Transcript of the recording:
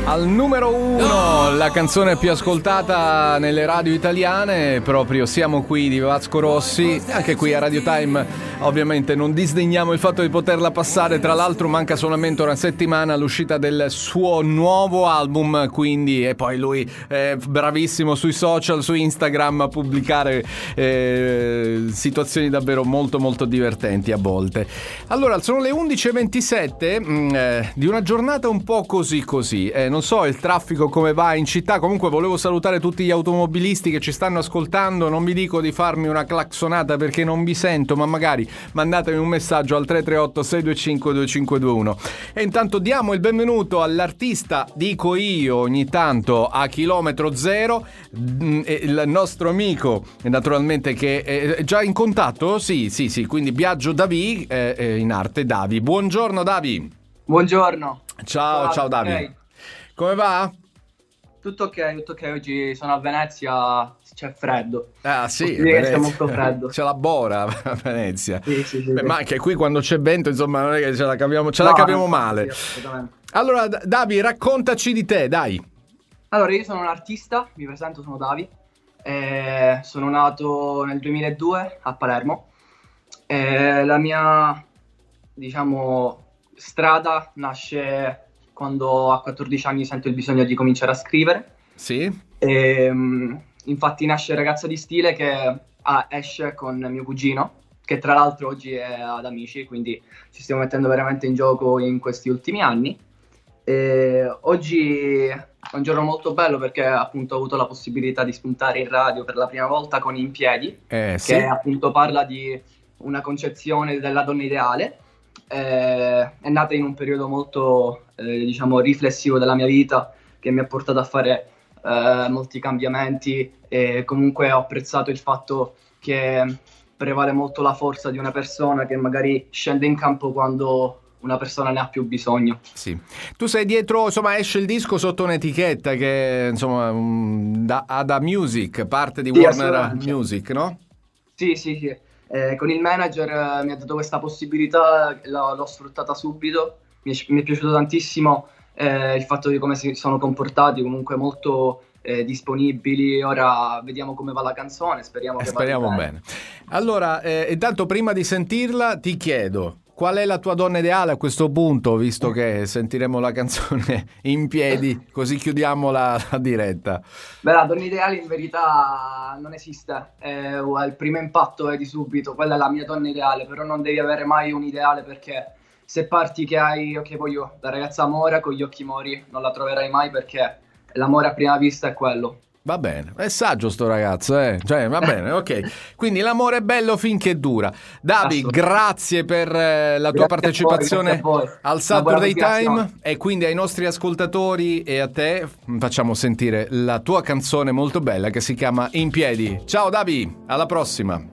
Al numero 1, la canzone più ascoltata nelle radio italiane, proprio Siamo qui di Vasco Rossi. Anche qui a Radio Time ovviamente non disdegniamo il fatto di poterla passare. Tra l'altro manca solamente una settimana all'uscita del suo nuovo album, quindi, e poi lui è bravissimo sui social, su Instagram, a pubblicare situazioni davvero molto molto divertenti a volte. Allora, sono le 11:27 di una giornata un po' così. Non so il traffico come va in città. Comunque volevo salutare tutti gli automobilisti che ci stanno ascoltando. Non vi dico di farmi una claxonata perché non vi sento, ma magari mandatemi un messaggio al 338 625 2521. E intanto diamo il benvenuto all'artista, dico io ogni tanto, a chilometro zero, il nostro amico naturalmente che è già in contatto. Sì, quindi Biagio Davi, in arte Davi. Buongiorno Davi. Buongiorno. Ciao Davi. Okay. Come va? Tutto ok. Oggi sono a Venezia, c'è freddo. Ah sì, C'è molto freddo. C'è la bora a Venezia. Sì. Beh, ma anche qui quando c'è vento, insomma, non è che ce la capiamo male. Sì, assolutamente. Allora, Davi, raccontaci di te, dai. Allora, io sono un artista, mi presento, sono Davi. Sono nato nel 2002 a Palermo. La mia, strada nasce quando a 14 anni sento il bisogno di cominciare a scrivere. Sì. Infatti nasce Ragazza di Stile che esce con mio cugino, che tra l'altro oggi è ad Amici, quindi ci stiamo mettendo veramente in gioco in questi ultimi anni. Oggi è un giorno molto bello perché appunto ho avuto la possibilità di spuntare in radio per la prima volta con In Piedi, sì. che appunto parla di una concezione della donna ideale. È nata in un periodo molto riflessivo della mia vita, che mi ha portato a fare molti cambiamenti, e comunque ho apprezzato il fatto che prevale molto la forza di una persona che magari scende in campo quando una persona ne ha più bisogno. Sì. Tu sei dietro, insomma, esce il disco sotto un'etichetta che insomma Ada Music, parte di Warner Music, no? Sì. Con il manager mi ha dato questa possibilità, l'ho sfruttata subito. Mi è piaciuto tantissimo il fatto di come si sono comportati, comunque molto disponibili. Ora vediamo come va la canzone, speriamo bene. Allora, intanto prima di sentirla ti chiedo, qual è la tua donna ideale a questo punto, visto che sentiremo la canzone In Piedi, così chiudiamo la diretta? Beh, la donna ideale in verità non esiste, il primo impatto è di subito, quella è la mia donna ideale, però non devi avere mai un ideale, perché se parti che hai, ok, voglio la ragazza mora con gli occhi mori, non la troverai mai, perché l'amore a prima vista è quello. Va bene, è saggio sto ragazzo, Cioè, va bene, ok. Quindi l'amore è bello finché dura. Davi, grazie per la tua partecipazione al Saturday Time, e quindi ai nostri ascoltatori e a te facciamo sentire la tua canzone molto bella che si chiama In Piedi. Ciao Davi, alla prossima.